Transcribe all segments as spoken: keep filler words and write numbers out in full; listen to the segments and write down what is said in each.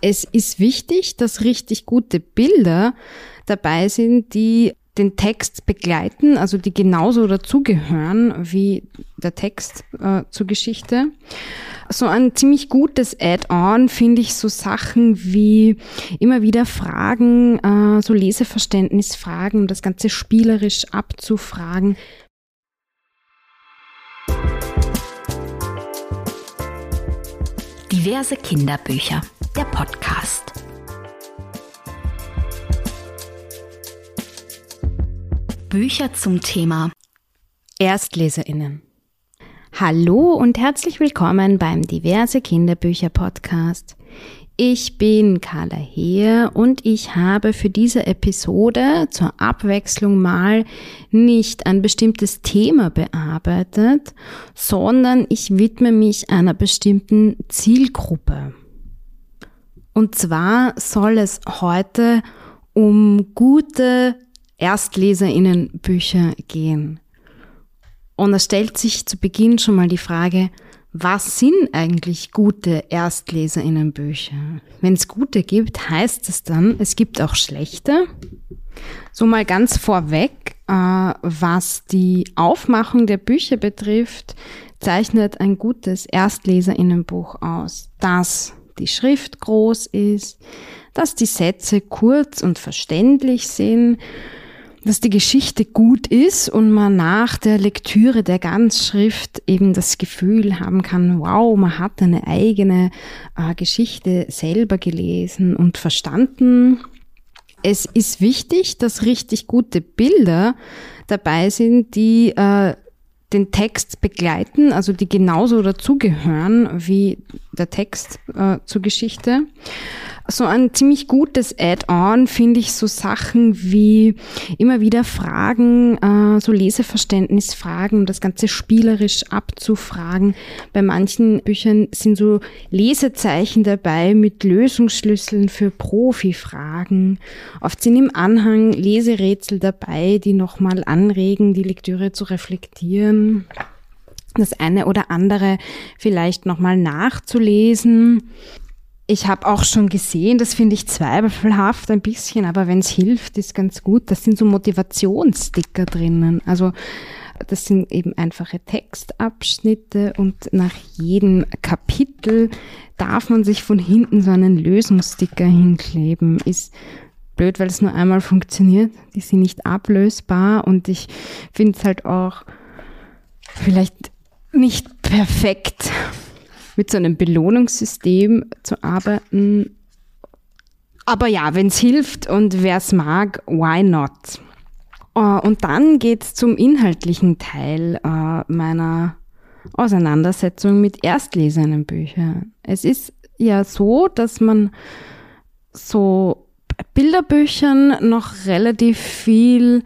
Es ist wichtig, dass richtig gute Bilder dabei sind, die den Text begleiten, also die genauso dazugehören wie der Text äh, zur Geschichte. So ein ziemlich gutes Add-on finde ich so Sachen wie immer wieder Fragen, äh, so Leseverständnisfragen, um das Ganze spielerisch abzufragen. Diverse Kinderbücher, der Podcast. Bücher zum Thema ErstleserInnen. Hallo und herzlich willkommen beim Diverse Kinderbücher Podcast. Ich bin Carla Heer und ich habe für diese Episode zur Abwechslung mal nicht ein bestimmtes Thema bearbeitet, sondern ich widme mich einer bestimmten Zielgruppe. Und zwar soll es heute um gute ErstleserInnen-Bücher gehen. Und da stellt sich zu Beginn schon mal die Frage, was sind eigentlich gute ErstleserInnen-Bücher? Wenn es gute gibt, heißt es dann, es gibt auch schlechte. So mal ganz vorweg, äh, was die Aufmachung der Bücher betrifft, zeichnet ein gutes ErstleserInnen-Buch aus, dass die Schrift groß ist, dass die Sätze kurz und verständlich sind, dass die Geschichte gut ist und man nach der Lektüre der Ganzschrift eben das Gefühl haben kann, wow, man hat eine eigene äh, Geschichte selber gelesen und verstanden. Es ist wichtig, dass richtig gute Bilder dabei sind, die äh, den Text begleiten, also die genauso dazugehören wie der Text äh, zur Geschichte. So ein ziemlich gutes Add-on finde ich so Sachen wie immer wieder Fragen, äh, so Leseverständnisfragen, um das Ganze spielerisch abzufragen. Bei manchen Büchern sind so Lesezeichen dabei mit Lösungsschlüsseln für Profifragen. Oft sind im Anhang Leserätsel dabei, die nochmal anregen, die Lektüre zu reflektieren, das eine oder andere vielleicht nochmal nachzulesen. Ich habe auch schon gesehen, das finde ich zweifelhaft ein bisschen, aber wenn es hilft, ist ganz gut. Das sind so Motivationssticker drinnen. Also das sind eben einfache Textabschnitte und nach jedem Kapitel darf man sich von hinten so einen Lösungssticker hinkleben. Ist blöd, weil es nur einmal funktioniert. Die sind nicht ablösbar und ich finde es halt auch vielleicht nicht perfekt, mit so einem Belohnungssystem zu arbeiten. Aber ja, wenn es hilft und wer es mag, why not? Und dann geht's zum inhaltlichen Teil meiner Auseinandersetzung mit ErstleserInnen-Büchern. Es ist ja so, dass man so bei Bilderbüchern noch relativ viel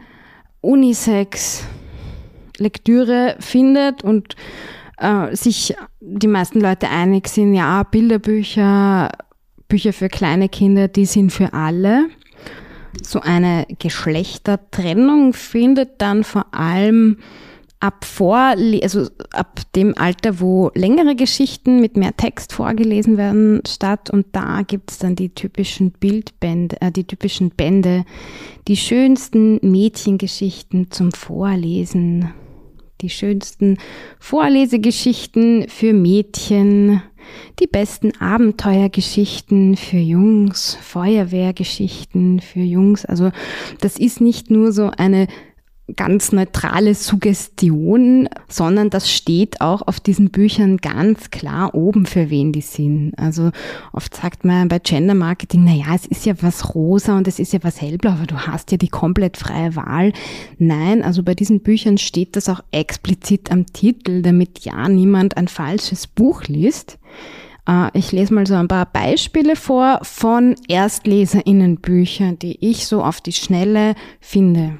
Unisex-Lektüre findet und äh, sich die meisten Leute einig sind, ja, Bilderbücher, Bücher für kleine Kinder, die sind für alle. So eine Geschlechtertrennung findet dann vor allem ab vor, also ab dem Alter, wo längere Geschichten mit mehr Text vorgelesen werden, statt. Und da gibt's dann die typischen Bildbände, äh, die typischen Bände, die schönsten Mädchengeschichten zum Vorlesen. Die schönsten Vorlesegeschichten für Mädchen, die besten Abenteuergeschichten für Jungs, Feuerwehrgeschichten für Jungs. Also das ist nicht nur so eine ganz neutrale Suggestion, sondern das steht auch auf diesen Büchern ganz klar oben, für wen die sind. Also oft sagt man bei Gender Marketing, na ja, es ist ja was rosa und es ist ja was hellblau, aber du hast ja die komplett freie Wahl. Nein, also bei diesen Büchern steht das auch explizit am Titel, damit ja niemand ein falsches Buch liest. Ich lese mal so ein paar Beispiele vor von ErstleserInnen-Büchern, die ich so auf die Schnelle finde.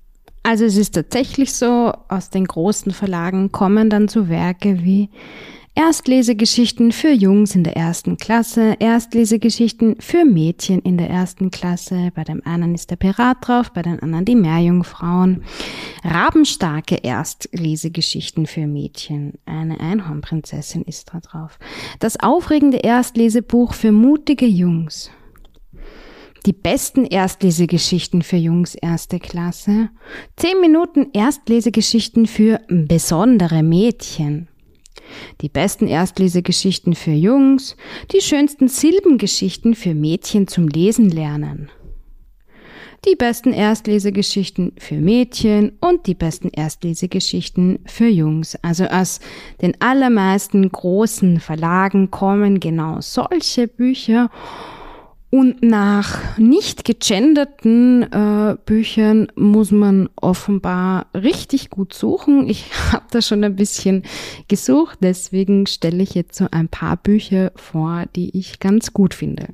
Also es ist tatsächlich so, aus den großen Verlagen kommen dann so Werke wie Erstlesegeschichten für Jungs in der ersten Klasse, Erstlesegeschichten für Mädchen in der ersten Klasse. Bei dem einen ist der Pirat drauf, bei den anderen die Meerjungfrauen. Rabenstarke Erstlesegeschichten für Mädchen. Eine Einhornprinzessin ist da drauf. Das aufregende Erstlesebuch für mutige Jungs. Die besten Erstlesegeschichten für Jungs erste Klasse. Zehn Minuten Erstlesegeschichten für besondere Mädchen. Die besten Erstlesegeschichten für Jungs, die schönsten Silbengeschichten für Mädchen zum Lesen lernen. Die besten Erstlesegeschichten für Mädchen und die besten Erstlesegeschichten für Jungs. Also aus den allermeisten großen Verlagen kommen genau solche Bücher. Und nach nicht gegenderten äh, Büchern muss man offenbar richtig gut suchen. Ich habe da schon ein bisschen gesucht, deswegen stelle ich jetzt so ein paar Bücher vor, die ich ganz gut finde.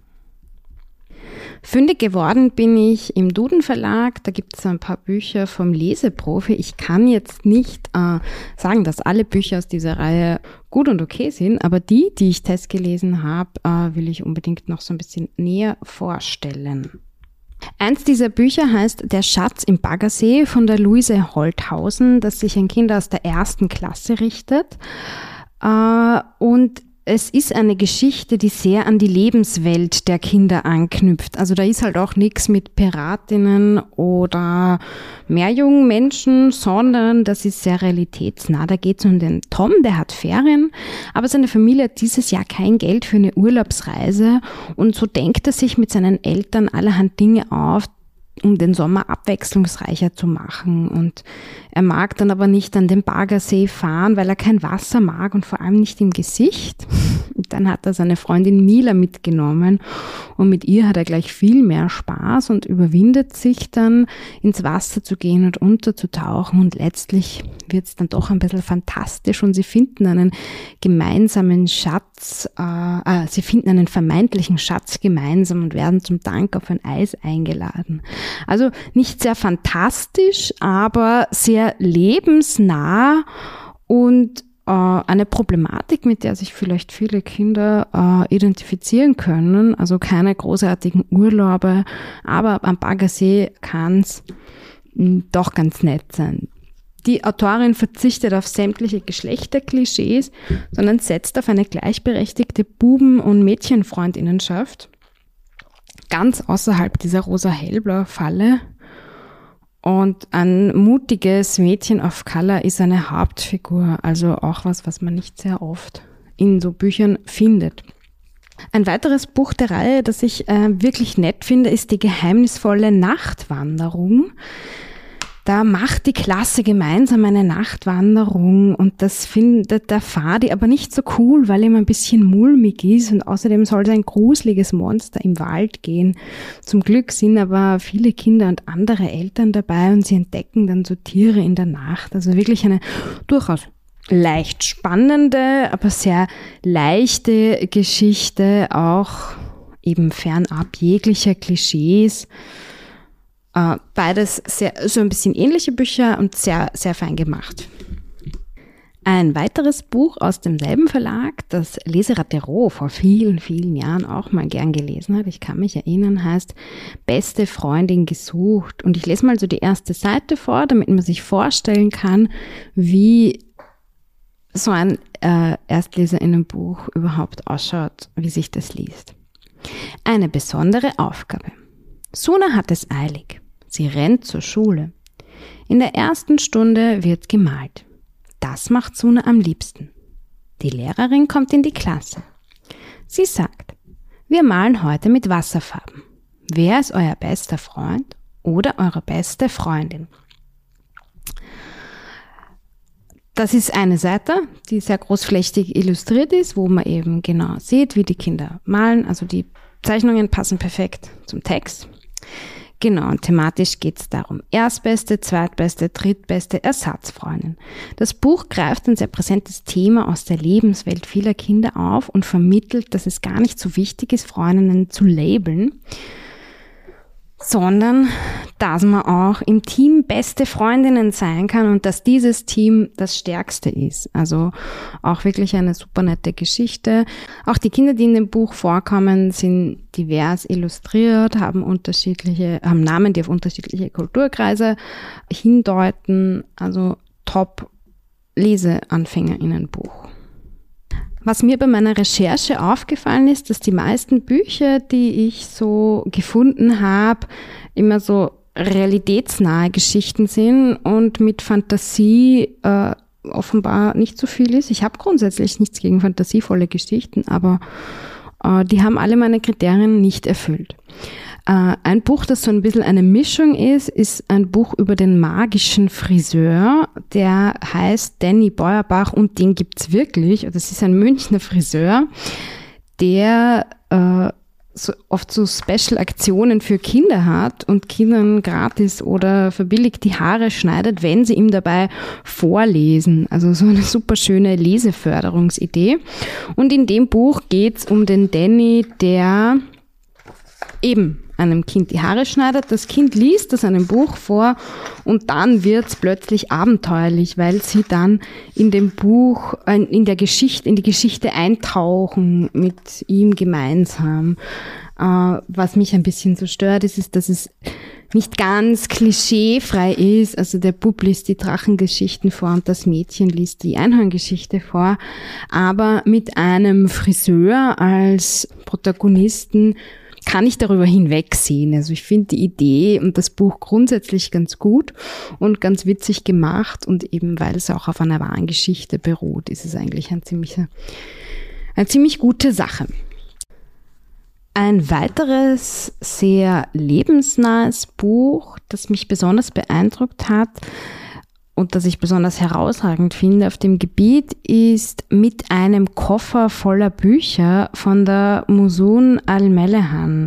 Fündig geworden bin ich im Duden Verlag, da gibt es ein paar Bücher vom Leseprofi. Ich kann jetzt nicht äh, sagen, dass alle Bücher aus dieser Reihe gut und okay sind, aber die, die ich testgelesen habe, äh, will ich unbedingt noch so ein bisschen näher vorstellen. Eins dieser Bücher heißt Der Schatz im Baggersee von der Luise Holthausen, das sich an Kinder aus der ersten Klasse richtet. Äh, und Es ist eine Geschichte, die sehr an die Lebenswelt der Kinder anknüpft. Also da ist halt auch nichts mit Piratinnen oder Meerjungmenschen, sondern das ist sehr realitätsnah. Da geht es um den Tom, der hat Ferien, aber seine Familie hat dieses Jahr kein Geld für eine Urlaubsreise und so denkt er sich mit seinen Eltern allerhand Dinge auf, um den Sommer abwechslungsreicher zu machen. Und er mag dann aber nicht an den Baggersee fahren, weil er kein Wasser mag und vor allem nicht im Gesicht. Und dann hat er seine Freundin Mila mitgenommen und mit ihr hat er gleich viel mehr Spaß und überwindet sich dann, ins Wasser zu gehen und unterzutauchen. Und letztlich wird es dann doch ein bisschen fantastisch und sie finden einen gemeinsamen Schatz, äh, äh, sie finden einen vermeintlichen Schatz gemeinsam und werden zum Dank auf ein Eis eingeladen. Also nicht sehr fantastisch, aber sehr lebensnah und äh, eine Problematik, mit der sich vielleicht viele Kinder äh, identifizieren können. Also keine großartigen Urlaube, aber am Baggersee kann es doch ganz nett sein. Die Autorin verzichtet auf sämtliche Geschlechterklischees, sondern setzt auf eine gleichberechtigte Buben- und Mädchenfreundinnenschaft. Ganz außerhalb dieser rosa-hellblau-Falle. Und ein mutiges Mädchen of Color ist eine Hauptfigur, also auch was, was man nicht sehr oft in so Büchern findet. Ein weiteres Buch der Reihe, das ich äh, wirklich nett finde, ist Die geheimnisvolle Nachtwanderung. Da macht die Klasse gemeinsam eine Nachtwanderung und das findet der Fadi aber nicht so cool, weil ihm ein bisschen mulmig ist und außerdem soll es ein gruseliges Monster im Wald gehen. Zum Glück sind aber viele Kinder und andere Eltern dabei und sie entdecken dann so Tiere in der Nacht. Also wirklich eine durchaus leicht spannende, aber sehr leichte Geschichte, auch eben fernab jeglicher Klischees. Uh, beides sehr, so ein bisschen ähnliche Bücher und sehr, sehr fein gemacht. Ein weiteres Buch aus demselben Verlag, das Leseratereau vor vielen, vielen Jahren auch mal gern gelesen hat, ich kann mich erinnern, heißt Beste Freundin gesucht. Und ich lese mal so die erste Seite vor, damit man sich vorstellen kann, wie so ein äh, Erstleserinnenbuch überhaupt ausschaut, wie sich das liest. Eine besondere Aufgabe. Suna hat es eilig. Sie rennt zur Schule. In der ersten Stunde wird gemalt. Das macht Suna am liebsten. Die Lehrerin kommt in die Klasse. Sie sagt, wir malen heute mit Wasserfarben. Wer ist euer bester Freund oder eure beste Freundin? Das ist eine Seite, die sehr großflächig illustriert ist, wo man eben genau sieht, wie die Kinder malen. Also die Zeichnungen passen perfekt zum Text. Genau, und thematisch geht es darum, Erstbeste, Zweitbeste, Drittbeste, Ersatzfreundin. Das Buch greift ein sehr präsentes Thema aus der Lebenswelt vieler Kinder auf und vermittelt, dass es gar nicht so wichtig ist, Freundinnen zu labeln, sondern dass man auch im Team beste Freundinnen sein kann und dass dieses Team das stärkste ist. Also auch wirklich eine super nette Geschichte. Auch die Kinder, die in dem Buch vorkommen, sind divers illustriert, haben unterschiedliche, haben Namen, die auf unterschiedliche Kulturkreise hindeuten. Also top LeseanfängerInnenbuch. Was mir bei meiner Recherche aufgefallen ist, dass die meisten Bücher, die ich so gefunden habe, immer so realitätsnahe Geschichten sind und mit Fantasie äh, offenbar nicht so viel ist. Ich habe grundsätzlich nichts gegen fantasievolle Geschichten, aber äh, die haben alle meine Kriterien nicht erfüllt. Äh, ein Buch, das so ein bisschen eine Mischung ist, ist ein Buch über den magischen Friseur, der heißt Danny Beuerbach und den gibt's wirklich. Das ist ein Münchner Friseur, der äh, so oft so Special-Aktionen für Kinder hat und Kindern gratis oder verbilligt die Haare schneidet, wenn sie ihm dabei vorlesen. Also so eine super schöne Leseförderungsidee. Und in dem Buch geht's um den Danny, der eben einem Kind die Haare schneidet. Das Kind liest das einem Buch vor und dann wird's plötzlich abenteuerlich, weil sie dann in dem Buch, in der Geschichte, in die Geschichte eintauchen mit ihm gemeinsam. Was mich ein bisschen so stört, ist, ist, dass es nicht ganz klischeefrei ist. Also der Bub liest die Drachengeschichten vor und das Mädchen liest die Einhorngeschichte vor. Aber mit einem Friseur als Protagonisten kann ich darüber hinwegsehen. Also ich finde die Idee und das Buch grundsätzlich ganz gut und ganz witzig gemacht und eben weil es auch auf einer wahren Geschichte beruht, ist es eigentlich ein ziemlicher, eine ziemlich gute Sache. Ein weiteres sehr lebensnahes Buch, das mich besonders beeindruckt hat und das ich besonders herausragend finde auf dem Gebiet, ist Mit einem Koffer voller Bücher von der Musun Al-Melehan.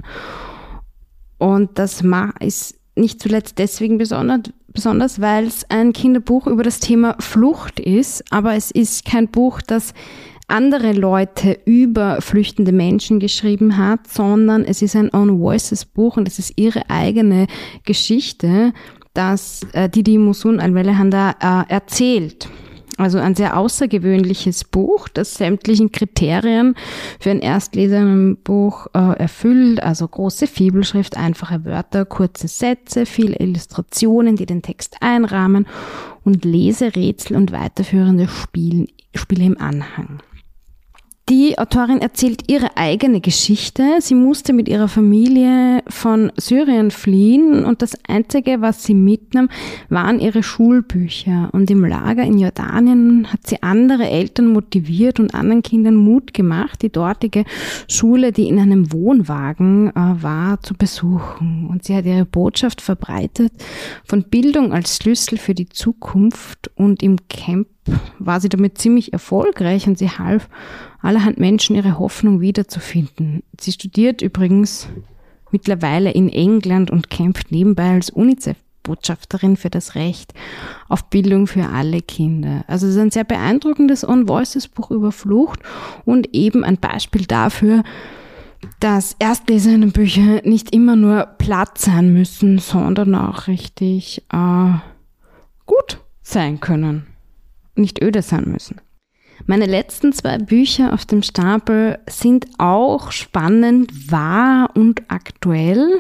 Und das ist nicht zuletzt deswegen besonders, besonders, weil es ein Kinderbuch über das Thema Flucht ist, aber es ist kein Buch, das andere Leute über flüchtende Menschen geschrieben hat, sondern es ist ein Own Voices Buch und es ist ihre eigene Geschichte, dass äh, die die Musun Al-Melehan da äh, erzählt. Also ein sehr außergewöhnliches Buch, das sämtlichen Kriterien für ein Erstleser in einem Buch äh, erfüllt. Also große Fibelschrift, einfache Wörter, kurze Sätze, viele Illustrationen, die den Text einrahmen und Leserätsel und weiterführende Spiele, Spiele im Anhang. Die Autorin erzählt ihre eigene Geschichte. Sie musste mit ihrer Familie von Syrien fliehen und das Einzige, was sie mitnahm, waren ihre Schulbücher. Und im Lager in Jordanien hat sie andere Eltern motiviert und anderen Kindern Mut gemacht, die dortige Schule, die in einem Wohnwagen äh, war, zu besuchen. Und sie hat ihre Botschaft verbreitet von Bildung als Schlüssel für die Zukunft und im Camp war sie damit ziemlich erfolgreich und sie half allerhand Menschen, ihre Hoffnung wiederzufinden. Sie studiert übrigens mittlerweile in England und kämpft nebenbei als UNICEF-Botschafterin für das Recht auf Bildung für alle Kinder. Also es ist ein sehr beeindruckendes Own Voices Buch über Flucht und eben ein Beispiel dafür, dass Erstleserinnenbücher nicht immer nur platt sein müssen, sondern auch richtig äh, gut sein können. Nicht öde sein müssen. Meine letzten zwei Bücher auf dem Stapel sind auch spannend, wahr und aktuell.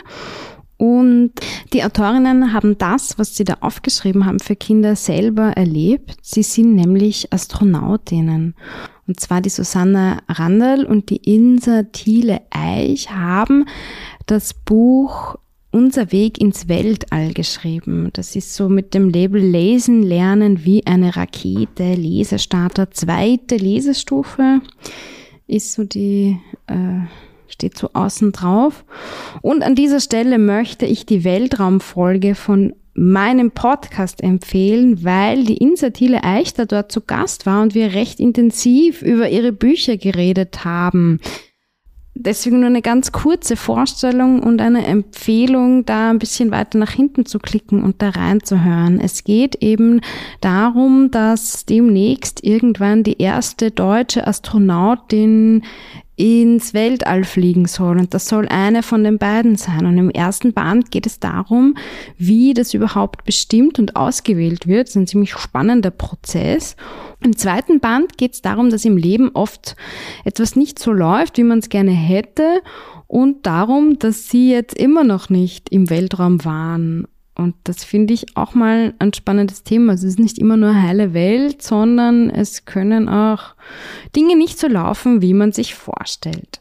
Und die Autorinnen haben das, was sie da aufgeschrieben haben, für Kinder selber erlebt. Sie sind nämlich Astronautinnen. Und zwar die Susanne Randall und die Insa Thiele-Eich haben das Buch Unser Weg ins Weltall geschrieben. Das ist so mit dem Label Lesen lernen wie eine Rakete, Lesestarter, zweite Lesestufe ist so die, äh, steht so außen drauf. Und an dieser Stelle möchte ich die Weltraumfolge von meinem Podcast empfehlen, weil die Insa Thiele-Eich da dort zu Gast war und wir recht intensiv über ihre Bücher geredet haben. Deswegen nur eine ganz kurze Vorstellung und eine Empfehlung, da ein bisschen weiter nach hinten zu klicken und da reinzuhören. Es geht eben darum, dass demnächst irgendwann die erste deutsche Astronautin ins Weltall fliegen soll und das soll eine von den beiden sein. Und im ersten Band geht es darum, wie das überhaupt bestimmt und ausgewählt wird. Das ist ein ziemlich spannender Prozess. Im zweiten Band geht es darum, dass im Leben oft etwas nicht so läuft, wie man es gerne hätte, und darum, dass sie jetzt immer noch nicht im Weltraum waren. Und das finde ich auch mal ein spannendes Thema. Also es ist nicht immer nur heile Welt, sondern es können auch Dinge nicht so laufen, wie man sich vorstellt.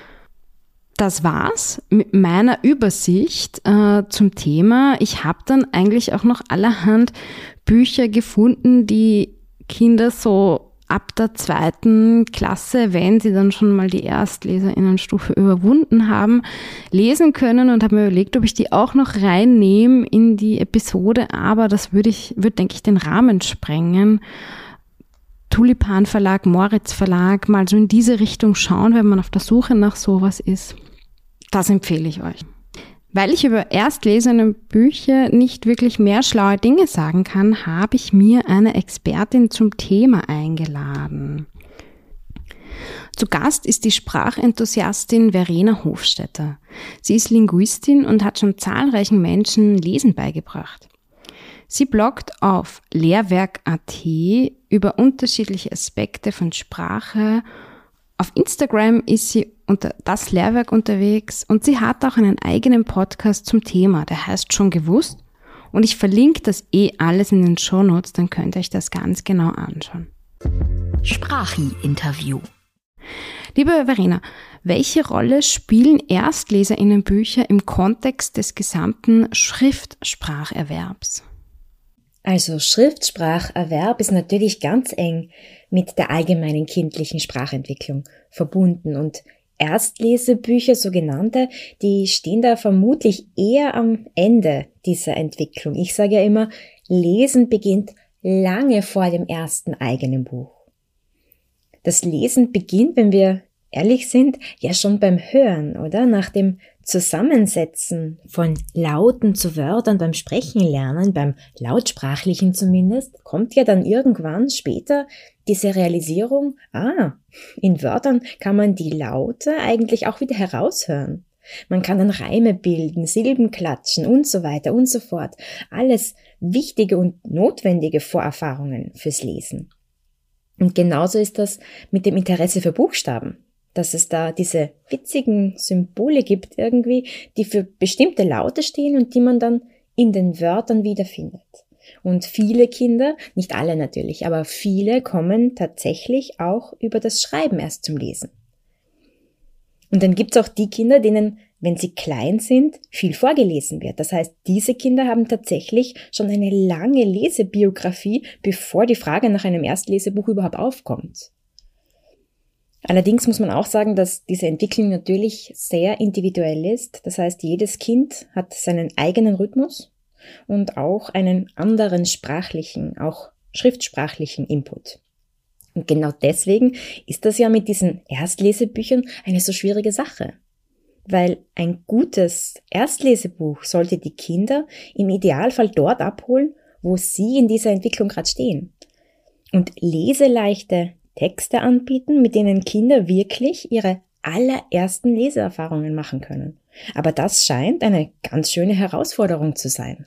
Das war's mit meiner Übersicht äh, zum Thema. Ich habe dann eigentlich auch noch allerhand Bücher gefunden, die Kinder so ab der zweiten Klasse, wenn sie dann schon mal die ErstleserInnenstufe überwunden haben, lesen können, und habe mir überlegt, ob ich die auch noch reinnehme in die Episode, aber das würde ich, würde, denke ich, den Rahmen sprengen. Tulipan Verlag, Moritz Verlag, mal so in diese Richtung schauen, wenn man auf der Suche nach sowas ist. Das empfehle ich euch. Weil ich über erstlesene Bücher nicht wirklich mehr schlaue Dinge sagen kann, habe ich mir eine Expertin zum Thema eingeladen. Zu Gast ist die Sprachenthusiastin Verena Hofstetter. Sie ist Linguistin und hat schon zahlreichen Menschen Lesen beigebracht. Sie bloggt auf lehrwerk punkt at über unterschiedliche Aspekte von Sprache. Auf Instagram ist sie unter das Lehrwerk unterwegs und sie hat auch einen eigenen Podcast zum Thema, der heißt Schon gewusst, und ich verlinke das eh alles in den Shownotes, dann könnt ihr euch das ganz genau anschauen. Sprachi-Interview. Liebe Verena, welche Rolle spielen ErstleserInnenbücher im Kontext des gesamten Schriftspracherwerbs? Also Schriftspracherwerb ist natürlich ganz eng mit der allgemeinen kindlichen Sprachentwicklung verbunden, und Erstlesebücher, sogenannte, die stehen da vermutlich eher am Ende dieser Entwicklung. Ich sage ja immer, Lesen beginnt lange vor dem ersten eigenen Buch. Das Lesen beginnt, wenn wir ehrlich sind, ja schon beim Hören, oder? Nach dem Zusammensetzen von Lauten zu Wörtern beim Sprechen lernen, beim Lautsprachlichen zumindest, kommt ja dann irgendwann später diese Realisierung, ah, in Wörtern kann man die Laute eigentlich auch wieder heraushören. Man kann dann Reime bilden, Silben klatschen und so weiter und so fort. Alles wichtige und notwendige Vorerfahrungen fürs Lesen. Und genauso ist das mit dem Interesse für Buchstaben, dass es da diese witzigen Symbole gibt irgendwie, die für bestimmte Laute stehen und die man dann in den Wörtern wiederfindet. Und viele Kinder, nicht alle natürlich, aber viele kommen tatsächlich auch über das Schreiben erst zum Lesen. Und dann gibt's auch die Kinder, denen, wenn sie klein sind, viel vorgelesen wird. Das heißt, diese Kinder haben tatsächlich schon eine lange Lesebiografie, bevor die Frage nach einem Erstlesebuch überhaupt aufkommt. Allerdings muss man auch sagen, dass diese Entwicklung natürlich sehr individuell ist. Das heißt, jedes Kind hat seinen eigenen Rhythmus und auch einen anderen sprachlichen, auch schriftsprachlichen Input. Und genau deswegen ist das ja mit diesen Erstlesebüchern eine so schwierige Sache. Weil ein gutes Erstlesebuch sollte die Kinder im Idealfall dort abholen, wo sie in dieser Entwicklung gerade stehen. Und leseleichte Texte anbieten, mit denen Kinder wirklich ihre allerersten Leseerfahrungen machen können. Aber das scheint eine ganz schöne Herausforderung zu sein.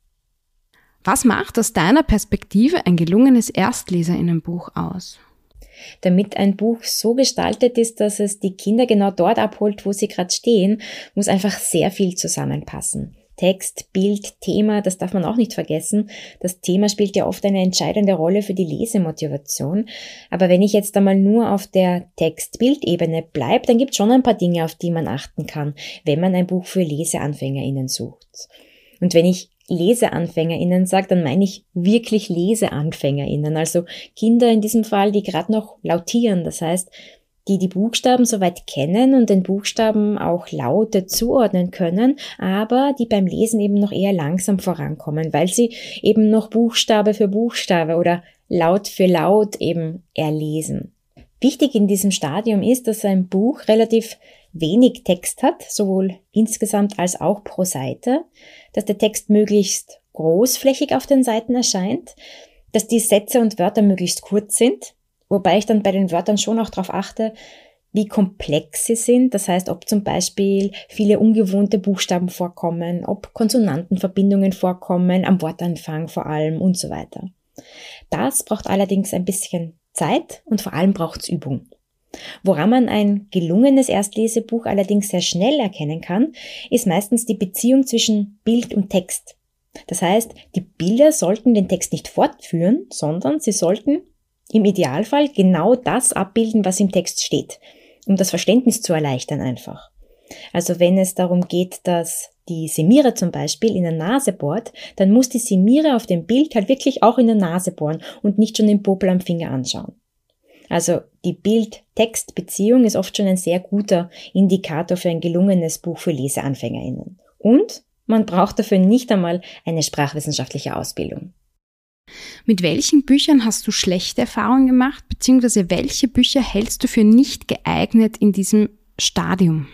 Was macht aus deiner Perspektive ein gelungenes ErstleserInnenbuch aus? Damit ein Buch so gestaltet ist, dass es die Kinder genau dort abholt, wo sie gerade stehen, muss einfach sehr viel zusammenpassen. Text, Bild, Thema, das darf man auch nicht vergessen. Das Thema spielt ja oft eine entscheidende Rolle für die Lesemotivation. Aber wenn ich jetzt einmal nur auf der Text-Bild-Ebene bleibe, dann gibt es schon ein paar Dinge, auf die man achten kann, wenn man ein Buch für LeseanfängerInnen sucht. Und wenn ich LeseanfängerInnen sage, dann meine ich wirklich LeseanfängerInnen, also Kinder in diesem Fall, die gerade noch lautieren, das heißt, die die Buchstaben soweit kennen und den Buchstaben auch Laute zuordnen können, aber die beim Lesen eben noch eher langsam vorankommen, weil sie eben noch Buchstabe für Buchstabe oder Laut für Laut eben erlesen. Wichtig in diesem Stadium ist, dass ein Buch relativ wenig Text hat, sowohl insgesamt als auch pro Seite, dass der Text möglichst großflächig auf den Seiten erscheint, dass die Sätze und Wörter möglichst kurz sind, wobei ich dann bei den Wörtern schon auch darauf achte, wie komplex sie sind, das heißt, ob zum Beispiel viele ungewohnte Buchstaben vorkommen, ob Konsonantenverbindungen vorkommen, am Wortanfang vor allem und so weiter. Das braucht allerdings ein bisschen Zeit und vor allem braucht es Übung. Woran man ein gelungenes Erstlesebuch allerdings sehr schnell erkennen kann, ist meistens die Beziehung zwischen Bild und Text. Das heißt, die Bilder sollten den Text nicht fortführen, sondern sie sollten im Idealfall genau das abbilden, was im Text steht, um das Verständnis zu erleichtern einfach. Also wenn es darum geht, dass die Semira zum Beispiel in der Nase bohrt, dann muss die Semira auf dem Bild halt wirklich auch in der Nase bohren und nicht schon den Popel am Finger anschauen. Also die Bild-Text-Beziehung ist oft schon ein sehr guter Indikator für ein gelungenes Buch für LeseanfängerInnen. Und man braucht dafür nicht einmal eine sprachwissenschaftliche Ausbildung. Mit welchen Büchern hast du schlechte Erfahrungen gemacht, beziehungsweise welche Bücher hältst du für nicht geeignet in diesem Stadium?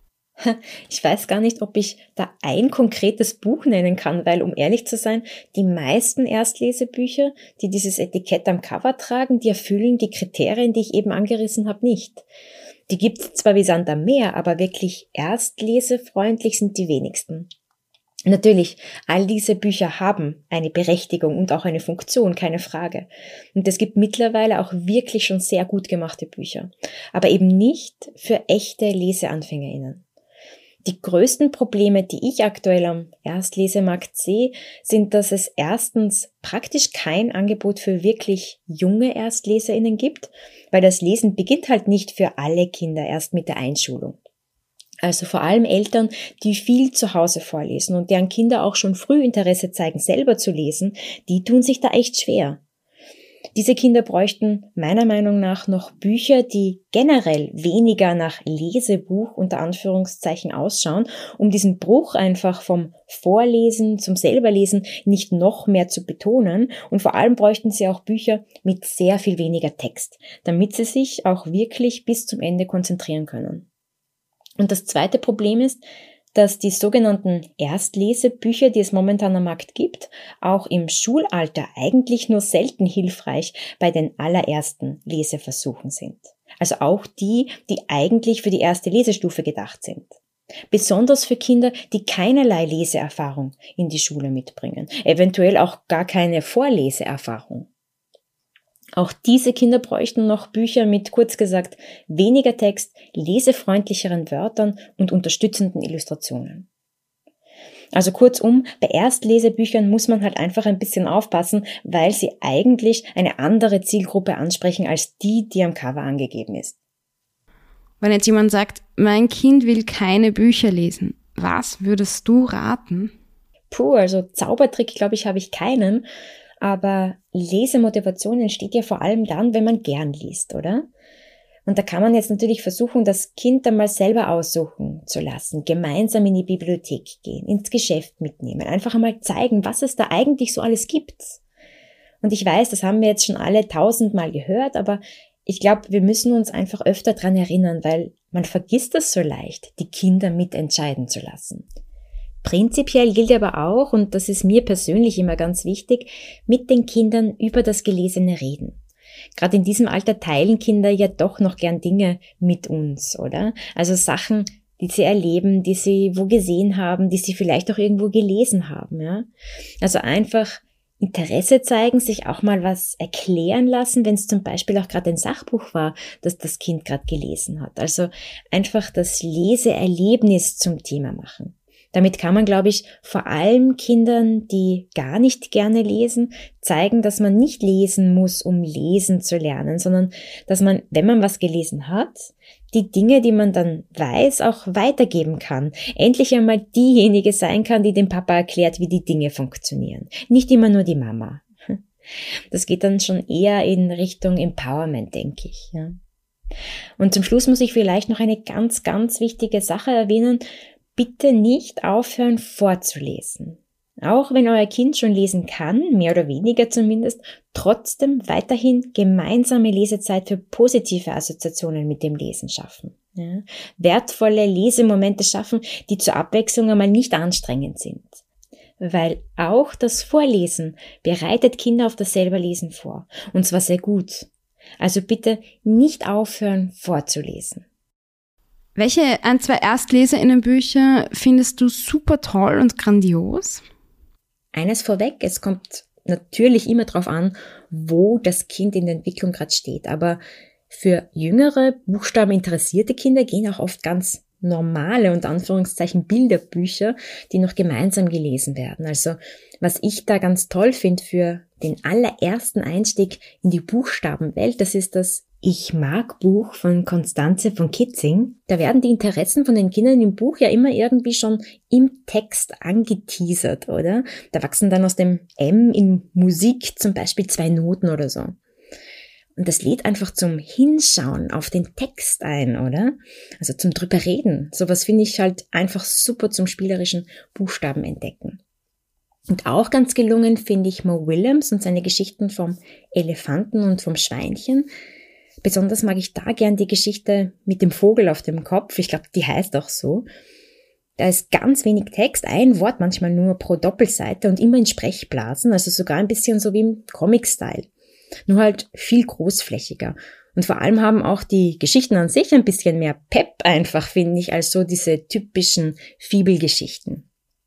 Ich weiß gar nicht, ob ich da ein konkretes Buch nennen kann, weil, um ehrlich zu sein, die meisten Erstlesebücher, die dieses Etikett am Cover tragen, die erfüllen die Kriterien, die ich eben angerissen habe, nicht. Die gibt es zwar wie Sand am Meer, aber wirklich erstlesefreundlich sind die wenigsten. Natürlich, all diese Bücher haben eine Berechtigung und auch eine Funktion, keine Frage. Und es gibt mittlerweile auch wirklich schon sehr gut gemachte Bücher, aber eben nicht für echte LeseanfängerInnen. Die größten Probleme, die ich aktuell am Erstlesemarkt sehe, sind, dass es erstens praktisch kein Angebot für wirklich junge ErstleserInnen gibt, weil das Lesen beginnt halt nicht für alle Kinder erst mit der Einschulung. Also vor allem Eltern, die viel zu Hause vorlesen und deren Kinder auch schon früh Interesse zeigen, selber zu lesen, die tun sich da echt schwer. Diese Kinder bräuchten meiner Meinung nach noch Bücher, die generell weniger nach Lesebuch unter Anführungszeichen ausschauen, um diesen Bruch einfach vom Vorlesen zum Selberlesen nicht noch mehr zu betonen. Und vor allem bräuchten sie auch Bücher mit sehr viel weniger Text, damit sie sich auch wirklich bis zum Ende konzentrieren können. Und das zweite Problem ist, dass die sogenannten Erstlesebücher, die es momentan am Markt gibt, auch im Schulalter eigentlich nur selten hilfreich bei den allerersten Leseversuchen sind. Also auch die, die eigentlich für die erste Lesestufe gedacht sind. Besonders für Kinder, die keinerlei Leseerfahrung in die Schule mitbringen, eventuell auch gar keine Vorleseerfahrung. Auch diese Kinder bräuchten noch Bücher mit, kurz gesagt, weniger Text, lesefreundlicheren Wörtern und unterstützenden Illustrationen. Also kurzum, bei Erstlesebüchern muss man halt einfach ein bisschen aufpassen, weil sie eigentlich eine andere Zielgruppe ansprechen als die, die am Cover angegeben ist. Wenn jetzt jemand sagt, mein Kind will keine Bücher lesen, was würdest du raten? Puh, also Zaubertrick, glaube ich, habe ich keinen. Aber Lesemotivation entsteht ja vor allem dann, wenn man gern liest, oder? Und da kann man jetzt natürlich versuchen, das Kind dann mal selber aussuchen zu lassen, gemeinsam in die Bibliothek gehen, ins Geschäft mitnehmen, einfach einmal zeigen, was es da eigentlich so alles gibt. Und ich weiß, das haben wir jetzt schon alle tausendmal gehört, aber ich glaube, wir müssen uns einfach öfter dran erinnern, weil man vergisst es so leicht, die Kinder mitentscheiden zu lassen. Prinzipiell gilt aber auch, und das ist mir persönlich immer ganz wichtig, mit den Kindern über das Gelesene reden. Gerade in diesem Alter teilen Kinder ja doch noch gern Dinge mit uns, oder? Also Sachen, die sie erleben, die sie wo gesehen haben, die sie vielleicht auch irgendwo gelesen haben, ja? Also einfach Interesse zeigen, sich auch mal was erklären lassen, wenn es zum Beispiel auch gerade ein Sachbuch war, das das Kind gerade gelesen hat. Also einfach das Leseerlebnis zum Thema machen. Damit kann man, glaube ich, vor allem Kindern, die gar nicht gerne lesen, zeigen, dass man nicht lesen muss, um lesen zu lernen, sondern dass man, wenn man was gelesen hat, die Dinge, die man dann weiß, auch weitergeben kann. Endlich einmal diejenige sein kann, die dem Papa erklärt, wie die Dinge funktionieren. Nicht immer nur die Mama. Das geht dann schon eher in Richtung Empowerment, denke ich. Ja. Und zum Schluss muss ich vielleicht noch eine ganz, ganz wichtige Sache erwähnen. Bitte nicht aufhören vorzulesen. Auch wenn euer Kind schon lesen kann, mehr oder weniger zumindest, trotzdem weiterhin gemeinsame Lesezeit für positive Assoziationen mit dem Lesen schaffen. Ja, wertvolle Lesemomente schaffen, die zur Abwechslung einmal nicht anstrengend sind. Weil auch das Vorlesen bereitet Kinder auf das Selberlesen vor. Und zwar sehr gut. Also bitte nicht aufhören vorzulesen. Welche ein, zwei ErstleserInnenbücher findest du super toll und grandios? Eines vorweg, es kommt natürlich immer darauf an, wo das Kind in der Entwicklung gerade steht. Aber für jüngere, buchstabeninteressierte Kinder gehen auch oft ganz normale, unter Anführungszeichen, Bilderbücher, die noch gemeinsam gelesen werden. Also was ich da ganz toll finde für den allerersten Einstieg in die Buchstabenwelt, das ist das Ich mag Buch von Constanze von Kitzing. Da werden die Interessen von den Kindern im Buch ja immer irgendwie schon im Text angeteasert, oder? Da wachsen dann aus dem M in Musik zum Beispiel zwei Noten oder so. Und das lädt einfach zum Hinschauen auf den Text ein, oder? Also zum drüber reden. Sowas finde ich halt einfach super zum spielerischen Buchstaben entdecken. Und auch ganz gelungen finde ich Mo Willems und seine Geschichten vom Elefanten und vom Schweinchen. Besonders mag ich da gern die Geschichte mit dem Vogel auf dem Kopf. Ich glaube, die heißt auch so. Da ist ganz wenig Text, ein Wort manchmal nur pro Doppelseite und immer in Sprechblasen, also sogar ein bisschen so wie im Comic-Style. Nur halt viel großflächiger. Und vor allem haben auch die Geschichten an sich ein bisschen mehr Pep einfach, finde ich, als so diese typischen Fibelgeschichten.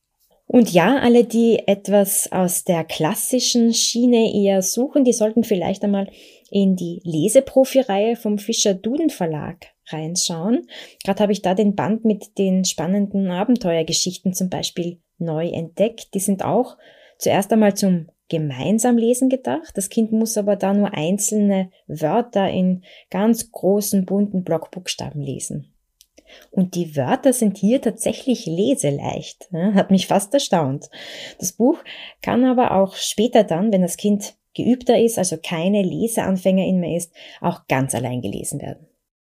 Und ja, alle, die etwas aus der klassischen Schiene eher suchen, die sollten vielleicht einmal in die Leseprofi-Reihe vom Fischer-Duden Verlag reinschauen. Gerade habe ich da den Band mit den spannenden Abenteuergeschichten zum Beispiel neu entdeckt. Die sind auch zuerst einmal zum gemeinsam lesen gedacht. Das Kind muss aber da nur einzelne Wörter in ganz großen, bunten Blockbuchstaben lesen. Und die Wörter sind hier tatsächlich leseleicht. Ja, hat mich fast erstaunt. Das Buch kann aber auch später dann, wenn das Kind geübter ist, also keine Leseanfängerin mehr ist, auch ganz allein gelesen werden.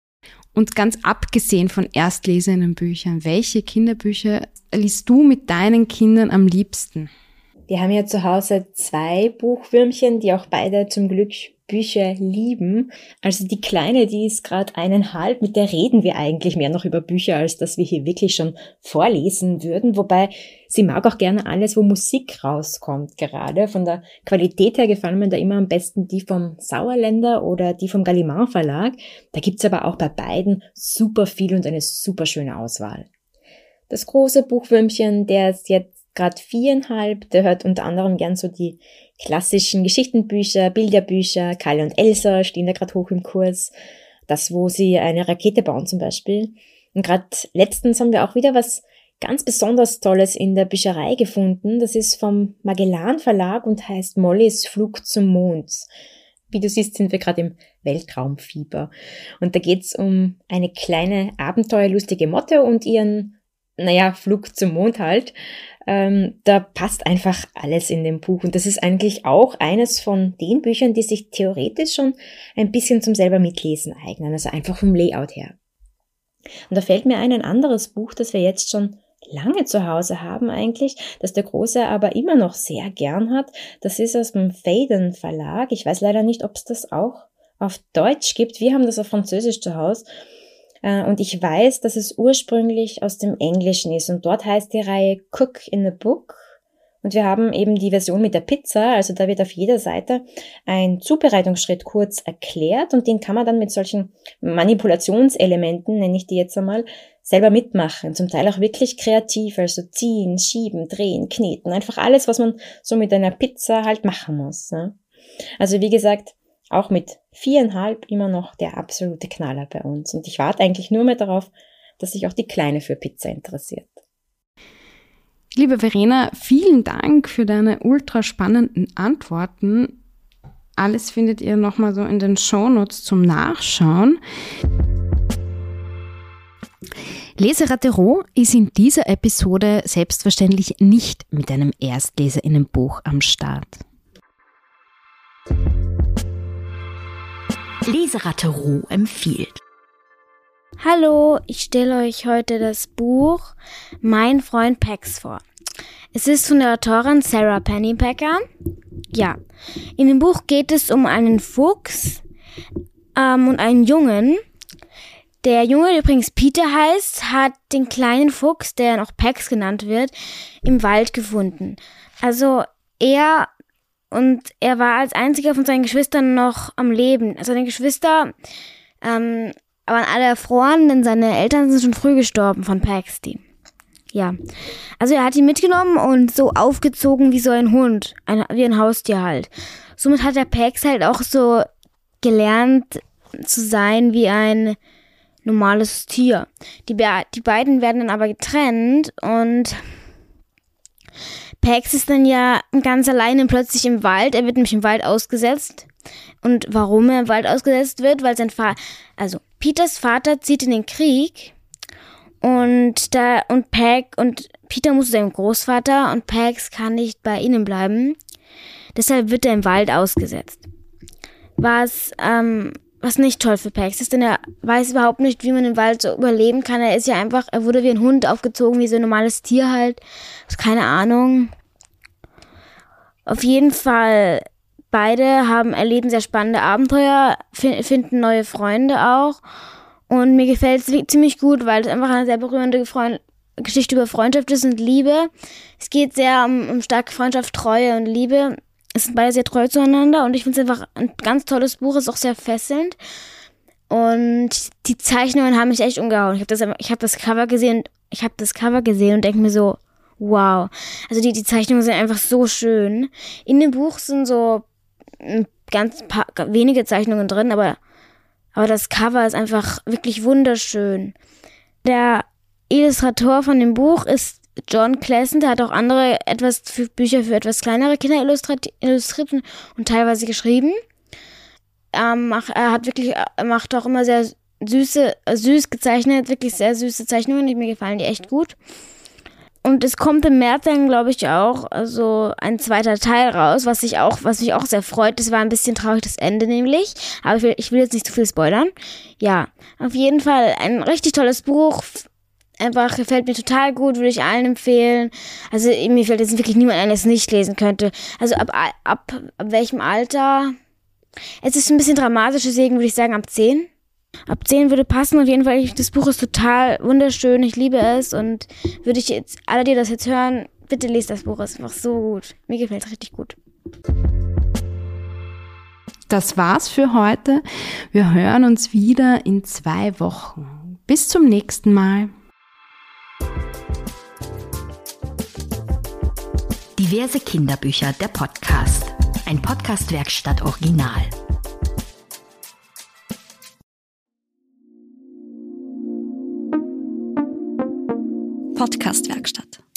Und ganz abgesehen von Erstleserinnenbüchern, welche Kinderbücher liest du mit deinen Kindern am liebsten? Wir haben ja zu Hause zwei Buchwürmchen, die auch beide zum Glück Bücher lieben. Also die Kleine, die ist gerade eineinhalb, mit der reden wir eigentlich mehr noch über Bücher, als dass wir hier wirklich schon vorlesen würden. Wobei sie mag auch gerne alles, wo Musik rauskommt gerade. Von der Qualität her gefallen mir da immer am besten die vom Sauerländer oder die vom Gallimard Verlag. Da gibt's aber auch bei beiden super viel und eine super schöne Auswahl. Das große Buchwürmchen, der ist jetzt gerade viereinhalb, der hört unter anderem gern so die klassischen Geschichtenbücher, Bilderbücher, Kalle und Elsa stehen da gerade hoch im Kurs. Das, wo sie eine Rakete bauen zum Beispiel. Und gerade letztens haben wir auch wieder was ganz besonders Tolles in der Bücherei gefunden. Das ist vom Magellan Verlag und heißt Mollys Flug zum Mond. Wie du siehst, sind wir gerade im Weltraumfieber. Und da geht's um eine kleine abenteuerlustige Motte und ihren, naja, Flug zum Mond halt. Ähm, da passt einfach alles in dem Buch. Und das ist eigentlich auch eines von den Büchern, die sich theoretisch schon ein bisschen zum selber mitlesen eignen. Also einfach vom Layout her. Und da fällt mir ein, ein anderes Buch, das wir jetzt schon lange zu Hause haben eigentlich, das der Große aber immer noch sehr gern hat. Das ist aus dem Phaidon Verlag. Ich weiß leider nicht, ob es das auch auf Deutsch gibt. Wir haben das auf Französisch zu Hause. Und ich weiß, dass es ursprünglich aus dem Englischen ist. Und dort heißt die Reihe Cook in a Book. Und wir haben eben die Version mit der Pizza. Also da wird auf jeder Seite ein Zubereitungsschritt kurz erklärt. Und den kann man dann mit solchen Manipulationselementen, nenne ich die jetzt einmal, selber mitmachen. Zum Teil auch wirklich kreativ. Also ziehen, schieben, drehen, kneten. Einfach alles, was man so mit einer Pizza halt machen muss. Also wie gesagt, auch mit viereinhalb immer noch der absolute Knaller bei uns. Und ich warte eigentlich nur mehr darauf, dass sich auch die Kleine für Pizza interessiert. Liebe Verena, vielen Dank für deine ultra spannenden Antworten. Alles findet ihr nochmal so in den Shownotes zum Nachschauen. Leserateuro ist in dieser Episode selbstverständlich nicht mit einem ErstleserInnenbuch am Start. Leserateuro empfiehlt. Hallo, ich stelle euch heute das Buch Mein Freund Pex vor. Es ist von der Autorin Sarah Pennypacker. Ja, in dem Buch geht es um einen Fuchs ähm, und einen Jungen. Der Junge, der übrigens Peter heißt, hat den kleinen Fuchs, der noch Pex genannt wird, im Wald gefunden. Also er und er war als einziger von seinen Geschwistern noch am Leben. Also seine Geschwister ähm, waren alle erfroren, denn seine Eltern sind schon früh gestorben von Paxton. Ja, also er hat ihn mitgenommen und so aufgezogen wie so ein Hund, ein, wie ein Haustier halt. Somit hat der Pax halt auch so gelernt zu sein wie ein normales Tier. Die, Be- die beiden werden dann aber getrennt und Pax ist dann ja ganz alleine plötzlich im Wald. Er wird nämlich im Wald ausgesetzt. Und warum er im Wald ausgesetzt wird? Weil sein Vater, also Peters Vater zieht in den Krieg und da und Pax und Peter muss zu seinem Großvater und Pax kann nicht bei ihnen bleiben. Deshalb wird er im Wald ausgesetzt. Was ähm, was nicht toll für Pax ist, denn er weiß überhaupt nicht, wie man im Wald so überleben kann. Er ist ja einfach, er wurde wie ein Hund aufgezogen, wie so ein normales Tier halt. Keine Ahnung. Auf jeden Fall, beide haben erleben sehr spannende Abenteuer, f- finden neue Freunde auch. Und mir gefällt es ziemlich gut, weil es einfach eine sehr berührende Freund- Geschichte über Freundschaft ist und Liebe. Es geht sehr um, um starke Freundschaft, Treue und Liebe. Es sind beide sehr treu zueinander und ich finde es einfach ein ganz tolles Buch, ist auch sehr fesselnd. Und die Zeichnungen haben mich echt umgehauen. Ich habe das, ich hab das Cover gesehen, ich habe das Cover gesehen und denke mir so, wow. Also die, die Zeichnungen sind einfach so schön. In dem Buch sind so ganz paar, wenige Zeichnungen drin, aber, aber das Cover ist einfach wirklich wunderschön. Der Illustrator von dem Buch ist John Clason, der hat auch andere etwas für Bücher für etwas kleinere Kinder illustriert, illustriert und teilweise geschrieben. Ähm, er hat wirklich, er macht auch immer sehr süße, süß gezeichnet, wirklich sehr süße Zeichnungen, die mir gefallen die echt gut. Und es kommt im März dann, glaube ich, auch also ein zweiter Teil raus, was ich auch, was mich auch sehr freut. Das war ein bisschen traurig, das Ende nämlich. Aber ich will, ich will jetzt nicht zu viel spoilern. Ja, auf jeden Fall ein richtig tolles Buch. Einfach gefällt mir total gut, würde ich allen empfehlen. Also mir fällt jetzt wirklich niemand ein, der es nicht lesen könnte. Also ab, ab, ab welchem Alter? Es ist ein bisschen dramatisch, deswegen würde ich sagen ab zehn. Ab zehn würde passen. Auf jeden Fall, das Buch ist total wunderschön. Ich liebe es und würde ich jetzt, alle, die das jetzt hören, bitte lest das Buch. Es ist einfach so gut. Mir gefällt es richtig gut. Das war's für heute. Wir hören uns wieder in zwei Wochen. Bis zum nächsten Mal. Diverse Kinderbücher, der Podcast. Ein Podcast-Werkstatt Original. Podcast-Werkstatt.